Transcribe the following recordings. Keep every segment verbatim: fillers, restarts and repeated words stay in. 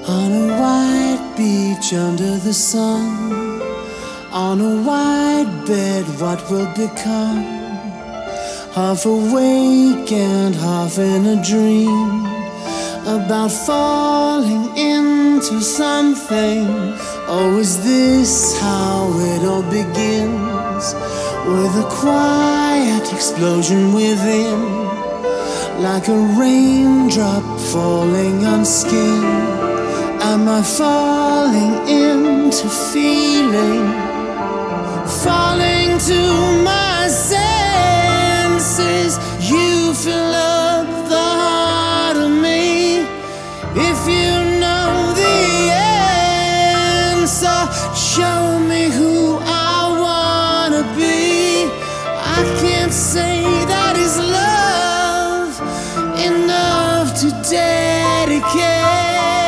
On a white beach under the sun, on a white bed, what will become? Half awake and half in a dream, about falling into something. Oh, is this how it all begins? With a quiet explosion within, like a raindrop falling on skin. Am I falling into feeling, falling to my senses? You fill up the heart of me. If you know the answer, show me who I wanna be. I can't say that is love enough to dedicate.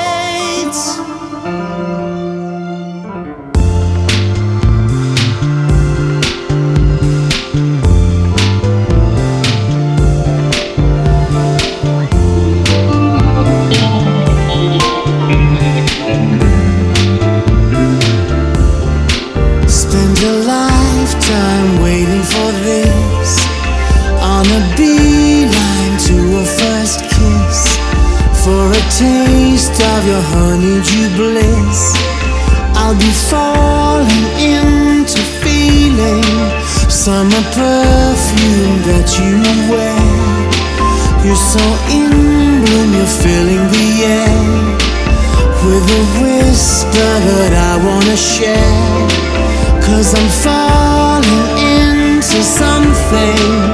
Spend a lifetime waiting for this, on a beeline to a first kiss, for a taste of your honeydew bliss. I'll be falling into feeling summer perfume that you wear. You're so in bloom, you're filling the air with a whisper that I wanna share. 'Cause I'm falling into something